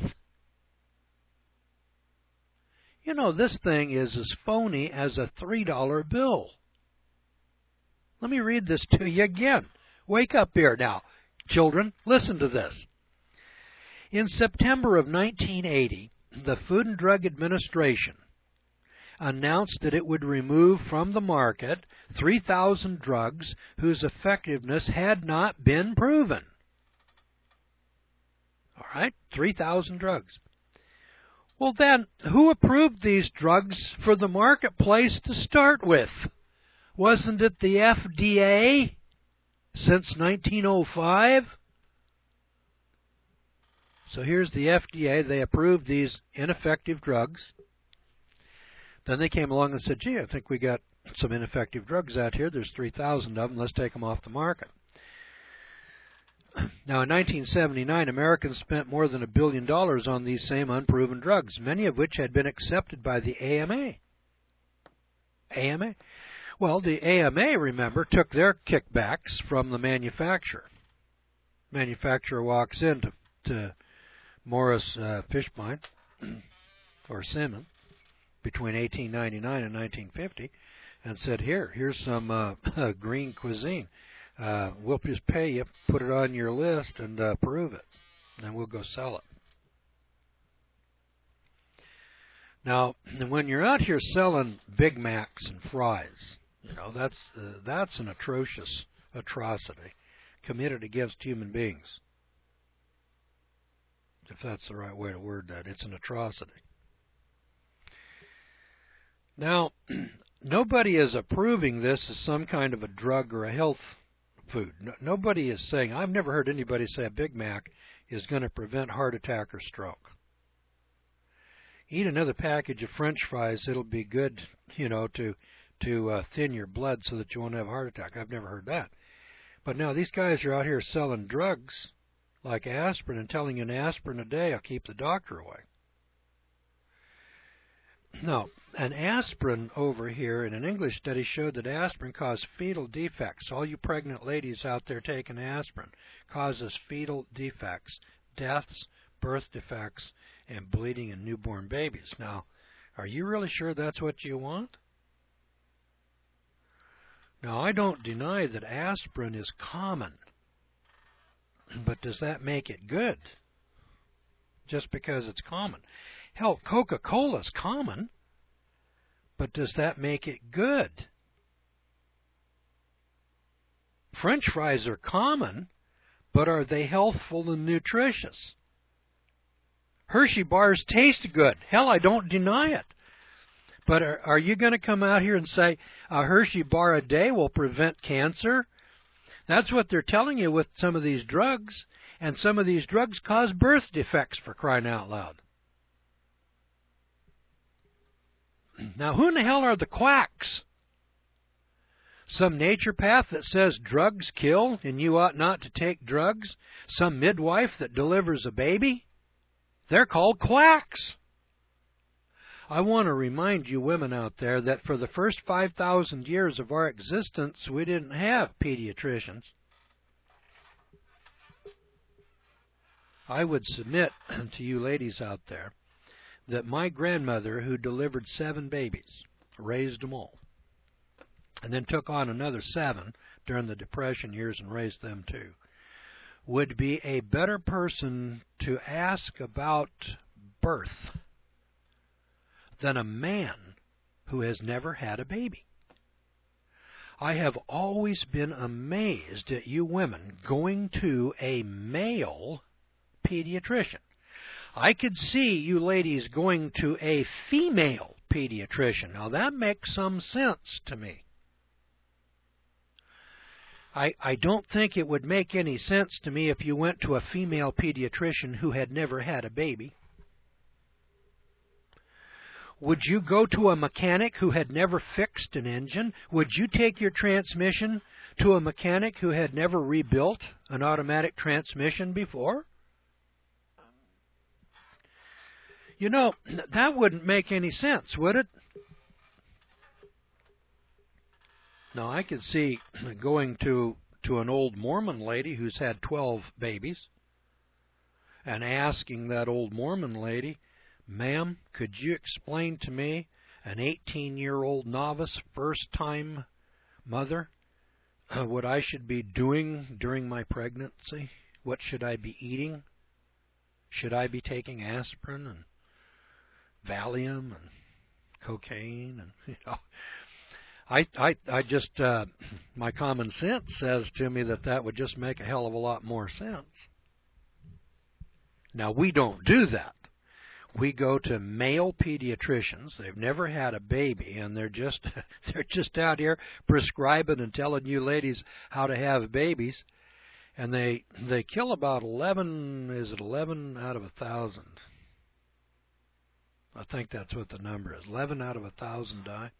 You know, this thing is as phony as a three dollar bill. Let me read this to you again. Wake up here now. Children, listen to this. In September of nineteen eighty, the Food and Drug Administration announced that it would remove from the market three thousand drugs whose effectiveness had not been proven. All right, three thousand drugs. Well then, who approved these drugs for the marketplace to start with? Wasn't it the F D A since nineteen oh five? So here's the F D A. They approved these ineffective drugs. Then they came along and said, gee, I think we got some ineffective drugs out here. There's three thousand of them. Let's take them off the market. Now, in nineteen seventy-nine, Americans spent more than a billion dollars on these same unproven drugs, many of which had been accepted by the A M A. A M A? Well, the A M A, remember, took their kickbacks from the manufacturer. Manufacturer walks in to, to Morris uh, Fishbein or Simmons between eighteen ninety-nine and nineteen fifty and said, here, here's some uh, green cuisine. Uh, we'll just pay you, put it on your list, and uh, prove it, and we'll go sell it. Now, when you're out here selling Big Macs and fries, you know, that's uh, that's an atrocious atrocity committed against human beings. If that's the right way to word that, it's an atrocity. Now, nobody is approving this as some kind of a drug or a health food. No, nobody is saying, I've never heard anybody say a Big Mac is going to prevent heart attack or stroke. Eat another package of French fries, it'll be good, you know, to to uh, thin your blood so that you won't have a heart attack. I've never heard that. But now these guys are out here selling drugs like aspirin and telling you an aspirin a day will keep the doctor away. Now, an aspirin over here in an English study showed that aspirin caused fetal defects. All you pregnant ladies out there taking aspirin causes fetal defects, deaths, birth defects, and bleeding in newborn babies. Now, are you really sure that's what you want? Now, I don't deny that aspirin is common, but does that make it good just because it's common? Hell, Coca-Cola is common, but does that make it good? French fries are common, but are they healthful and nutritious? Hershey bars taste good. Hell, I don't deny it. But are, are you going to come out here and say a Hershey bar a day will prevent cancer? That's what they're telling you with some of these drugs. And some of these drugs cause birth defects, for crying out loud. Now, who in the hell are the quacks? Some naturopath that says drugs kill and you ought not to take drugs? Some midwife that delivers a baby? They're called quacks. I want to remind you women out there that for the first five thousand years of our existence, we didn't have pediatricians. I would submit to you ladies out there that my grandmother, who delivered seven babies, raised them all, and then took on another seven during the Depression years and raised them too, would be a better person to ask about birth than a man who has never had a baby. I have always been amazed at you women going to a male pediatrician. I could see you ladies going to a female pediatrician. Now that makes some sense to me. I, I don't think it would make any sense to me if you went to a female pediatrician who had never had a baby. Would you go to a mechanic who had never fixed an engine? Would you take your transmission to a mechanic who had never rebuilt an automatic transmission before? You know, that wouldn't make any sense, would it? Now, I could see going to, to an old Mormon lady who's had twelve babies and asking that old Mormon lady, "Ma'am, could you explain to me, an eighteen-year-old novice, first-time mother, uh, what I should be doing during my pregnancy? What should I be eating? Should I be taking aspirin and Valium and cocaine?" And you know, I, I, I just, uh, my common sense says to me that that would just make a hell of a lot more sense. Now, we don't do that. We go to male pediatricians. They've never had a baby, and they're just, they're just out here prescribing and telling you ladies how to have babies. And they, they kill about eleven, is it eleven out of a thousand? I think that's what the number is. eleven out of a thousand die.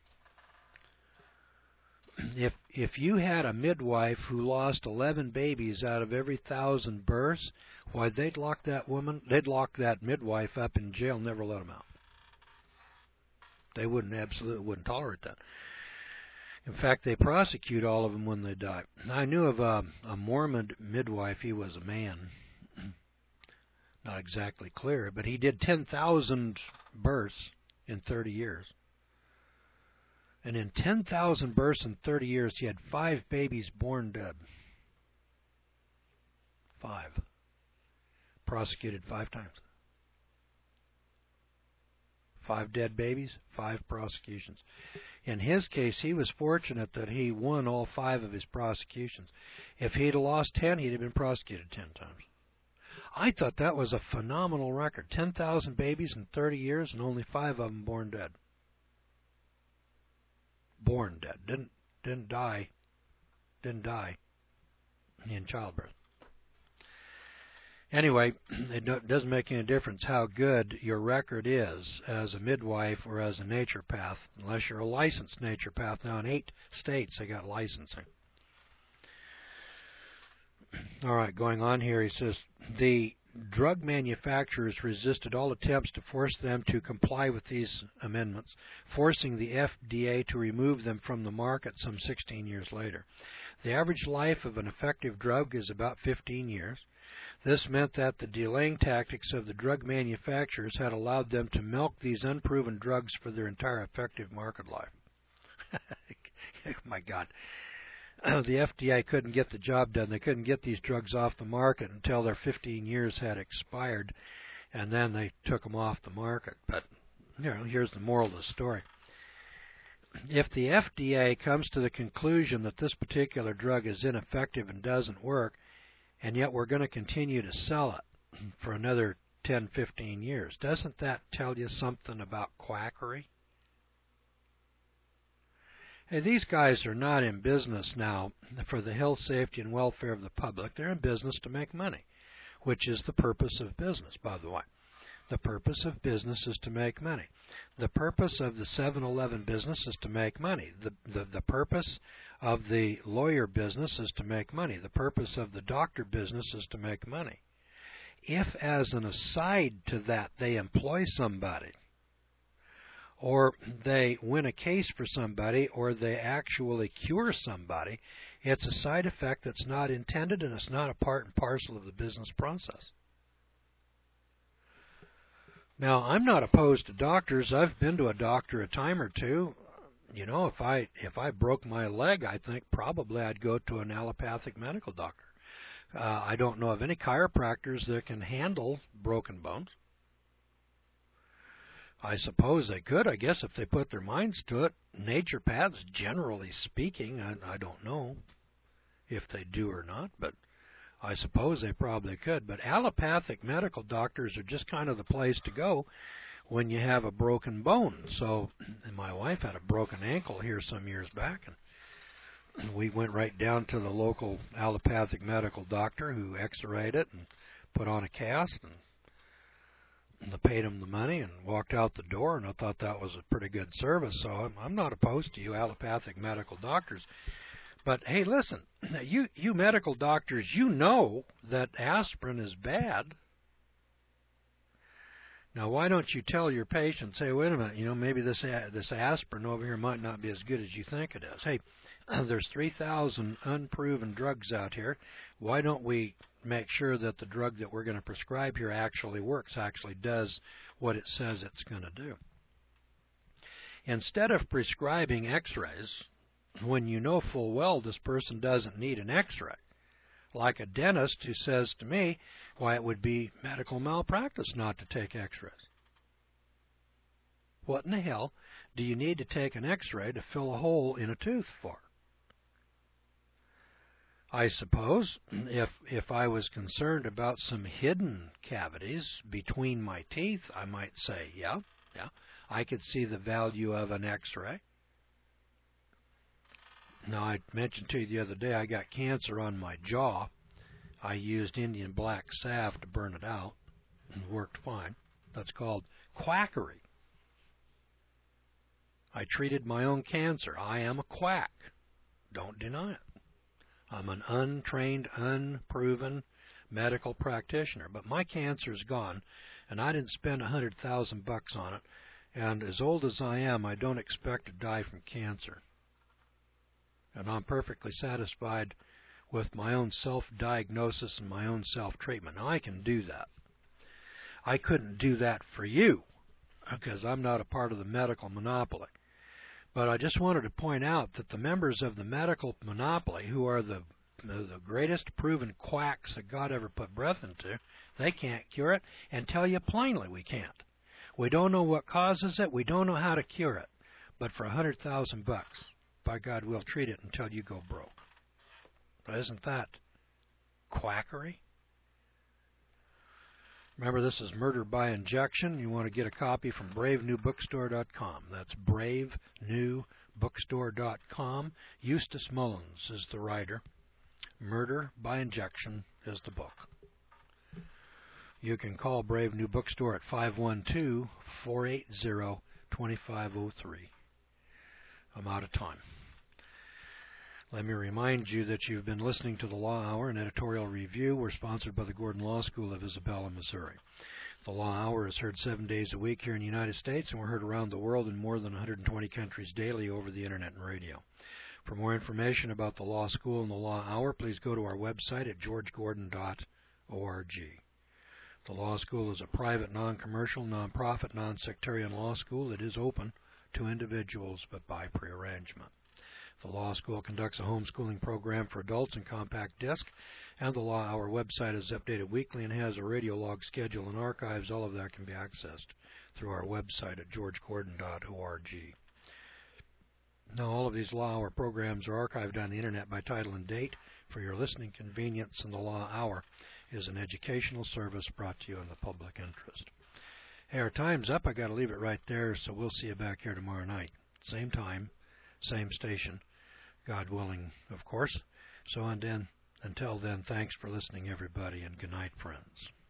If if you had a midwife who lost eleven babies out of every thousand births, why, they'd lock that woman, they'd lock that midwife up in jail and never let them out. They wouldn't, absolutely wouldn't tolerate that. In fact, they prosecute all of them when they die. I knew of a, a Mormon midwife. He was a man. Not exactly clear, but he did ten thousand births in thirty years. And in ten thousand births in thirty years, he had five babies born dead. Five. Prosecuted five times. Five dead babies, five prosecutions. In his case, he was fortunate that he won all five of his prosecutions. If he'd lost ten, he'd have been prosecuted ten times. I thought that was a phenomenal record. ten thousand babies in thirty years and only five of them born dead. Born dead. Didn't, didn't die. Didn't die in childbirth. Anyway, it doesn't make any difference how good your record is as a midwife or as a naturopath, unless you're a licensed naturopath. Now, in eight states, they got licensing. All right, going on here, he says, the drug manufacturers resisted all attempts to force them to comply with these amendments, forcing the F D A to remove them from the market some sixteen years later. The average life of an effective drug is about fifteen years. This meant that the delaying tactics of the drug manufacturers had allowed them to milk these unproven drugs for their entire effective market life. Oh my God. The F D A couldn't get the job done. They couldn't get these drugs off the market until their fifteen years had expired, and then they took them off the market. But you know, here's the moral of the story. If the F D A comes to the conclusion that this particular drug is ineffective and doesn't work, and yet we're going to continue to sell it for another ten, fifteen years, doesn't that tell you something about quackery? Hey, these guys are not in business now for the health, safety, and welfare of the public. They're in business to make money. which is the purpose of business, by the way. The purpose of business is to make money. The purpose of the seven eleven business is to make money. The, the, the purpose of the lawyer business is to make money. The purpose of the doctor business is to make money. If, as an aside to that, they employ somebody, or they win a case for somebody, or they actually cure somebody, it's a side effect that's not intended, and it's not a part and parcel of the business process. Now, I'm not opposed to doctors. I've been to a doctor a time or two. You know, if I if I broke my leg, I think probably I'd go to an allopathic medical doctor. Uh, I don't know of any chiropractors that can handle broken bones. I suppose they could, I guess, if they put their minds to it. Naturopaths, generally speaking, I, I don't know if they do or not, but I suppose they probably could. But allopathic medical doctors are just kind of the place to go when you have a broken bone. So, and my wife had a broken ankle here some years back, and we went right down to the local allopathic medical doctor who x-rayed it and put on a cast, and and they paid him the money and walked out the door, and I thought that was a pretty good service. So I'm, I'm not opposed to you allopathic medical doctors. But, hey, listen, you, you medical doctors, you know that aspirin is bad. Now, why don't you tell your patients, hey, wait a minute, you know, maybe this this aspirin over here might not be as good as you think it is. Hey, there's three thousand unproven drugs out here. Why don't we make sure that the drug that we're going to prescribe here actually works, actually does what it says it's going to do? Instead of prescribing x-rays, when you know full well this person doesn't need an x-ray, like a dentist who says to me, why, it would be medical malpractice not to take x-rays. What in the hell do you need to take an x-ray to fill a hole in a tooth for? I suppose if if I was concerned about some hidden cavities between my teeth, I might say, yeah, yeah, I could see the value of an x-ray. Now, I mentioned to you the other day I got cancer on my jaw. I used Indian black salve to burn it out, and it worked fine. That's called quackery. I treated my own cancer. I am a quack. Don't deny it. I'm an untrained, unproven medical practitioner, but my cancer's gone, and I didn't spend a hundred thousand bucks on it. And as old as I am, I don't expect to die from cancer. And I'm perfectly satisfied with my own self-diagnosis and my own self-treatment. Now, I can do that. I couldn't do that for you because I'm not a part of the medical monopoly. But I just wanted to point out that the members of the medical monopoly, who are the, the greatest proven quacks that God ever put breath into, they can't cure it, and tell you plainly we can't. We don't know what causes it. We don't know how to cure it. But for a hundred thousand bucks, by God, we'll treat it until you go broke. But isn't that quackery? Remember, this is Murder by Injection. You want to get a copy from brave new bookstore dot com. That's brave new bookstore dot com. Eustace Mullins is the writer. Murder by Injection is the book. You can call Brave New Bookstore at five one two, four eight zero, two five zero three. I'm out of time. Let me remind you that you've been listening to the Law Hour, an editorial review. We're sponsored by the Gordon Law School of Isabella, Missouri. The Law Hour is heard seven days a week here in the United States, and we're heard around the world in more than one hundred twenty countries daily over the Internet and radio. For more information about the Law School and the Law Hour, please go to our website at george gordon dot org. The Law School is a private, non-commercial, non-profit, non-sectarian law school that is open to individuals but by prearrangement. The Law School conducts a homeschooling program for adults in compact disc, and the Law Hour website is updated weekly and has a radio log schedule and archives. All of that can be accessed through our website at george gordon dot org. Now, all of these Law Hour programs are archived on the Internet by title and date for your listening convenience, and the Law Hour is an educational service brought to you in the public interest. Hey, our time's up. I got to leave it right there, so we'll see you back here tomorrow night. Same time, same station, God willing, of course. So, and then, Until then, thanks for listening, everybody, and good night, friends.